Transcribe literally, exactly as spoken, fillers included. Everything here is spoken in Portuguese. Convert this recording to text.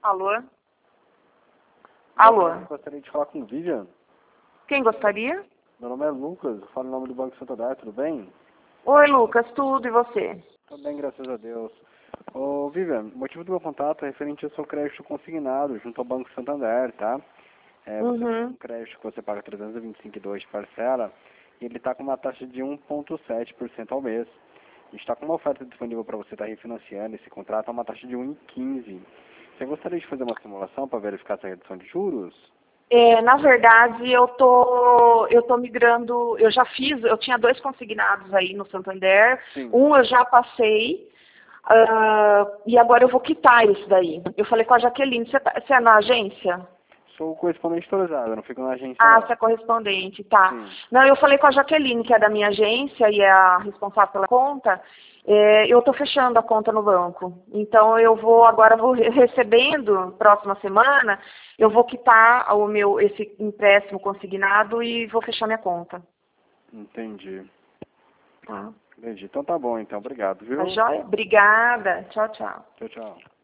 Alô? Alô? Eu gostaria de falar com o Vivian. Quem gostaria? Meu nome é Lucas, eu falo em nome do Banco Santander, tudo bem? Oi, Lucas, tudo e você? Tudo bem, graças a Deus. Ô, Vivian, o motivo do meu contato é referente ao seu crédito consignado junto ao Banco Santander, tá? É, você tem Uhum. um crédito que você paga trezentos e vinte e cinco reais e dois de parcela e ele está com uma taxa de um vírgula sete por cento ao mês. A gente está com uma oferta disponível para você estar refinanciando esse contrato a uma taxa de um vírgula quinze. Você gostaria de fazer uma simulação para verificar essa redução de juros? É, na verdade, eu tô, eu tô migrando, eu já fiz, eu tinha dois consignados aí no Santander, Sim. um eu já passei, ah, e agora eu vou quitar isso daí. Eu falei com a Jaqueline, você, tá, você é na agência? Sou correspondente autorizado, eu não fico na agência Ah, não. você é correspondente, tá. Sim. Não, eu falei com a Jaqueline, que é da minha agência e é a responsável pela conta. É, eu estou fechando a conta no banco. Então eu vou agora vou re- recebendo próxima semana, eu vou quitar o meu esse empréstimo consignado e vou fechar minha conta. Entendi. Tá. Entendi. Então tá bom, então. Obrigado, viu? Tá joia? Obrigada. Tchau, tchau. Tchau, tchau.